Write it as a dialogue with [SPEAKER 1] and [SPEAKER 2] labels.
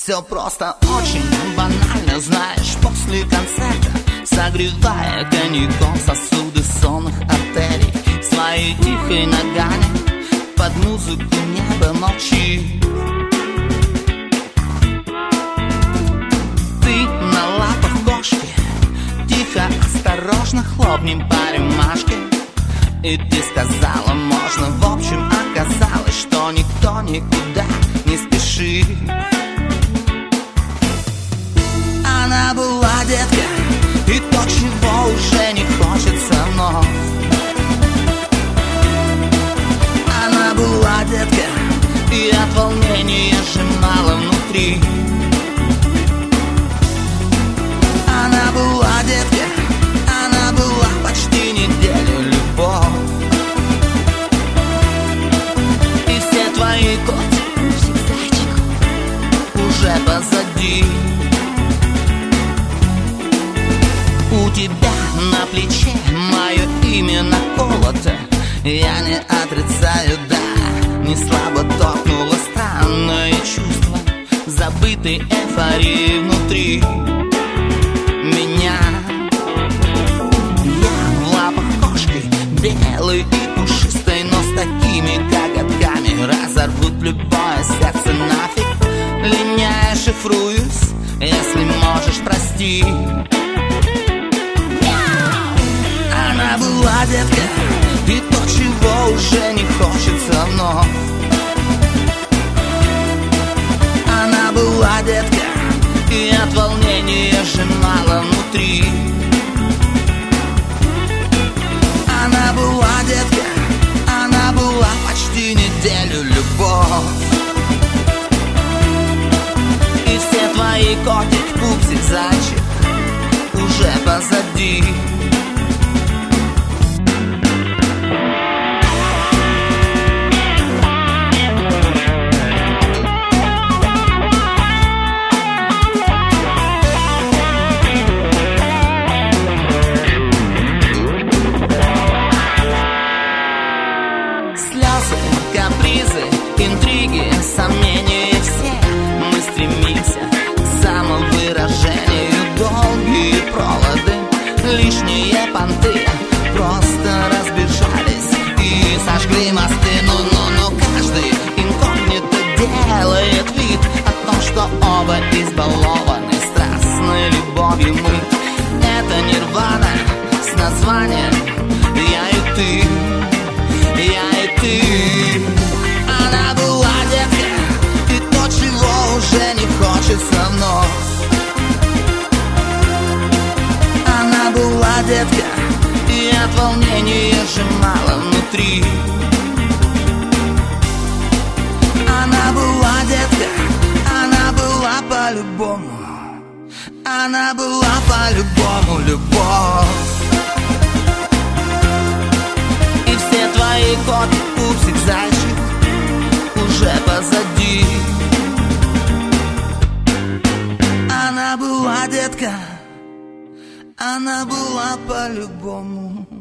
[SPEAKER 1] Все просто очень банально, знаешь, после концерта, согревая коньяком сосуды сонных артерий, своей тихой ногами под музыку небо молчит. Ты на лапах кошки, тихо, осторожно хлопнем по рюмашке. И ты сказала, можно, в общем, оказалось, что никто никуда не спешит. Она была детка, и то, чего уже не хочется вновь. Она была детка, и от волнения сжимала внутри. Она была детка, она была почти неделю любовь. И все твои котики уже позади. У тебя на плече мое имя наколото. Я не отрицаю, да, не слабо торкнуло странное чувство забытой эйфории внутри меня. Я в лапах кошки, белой и пушистой, но с такими коготками разорвут любое сердце нафиг. Линяя шифруюсь, если можешь, прости. Она была детка, и то, чего уже не хочется вновь. Она была детка, и от волнения сжимала внутри. Она была детка, она была почти неделю любовь. И все твои котик, пупсик, зайчик уже позади. Капризы, интриги, сомнения, все мы стремимся к самовыражению. Долгие проводы, лишние понты просто разбежались и сожгли мосты. Но каждый инкогнито делает вид о том, что оба избалованы страстной любовью мы. Это нирвана с названием «Я и ты». Я и ты. Она была детка, и то, чего уже не хочется вновь. Она была детка, и от волнения сжимала внутри. Она была детка, она была по-любому. Она была по-любому любовь. Все твои коты, пупсик, зайчик уже позади. Она была детка, она была по-любому.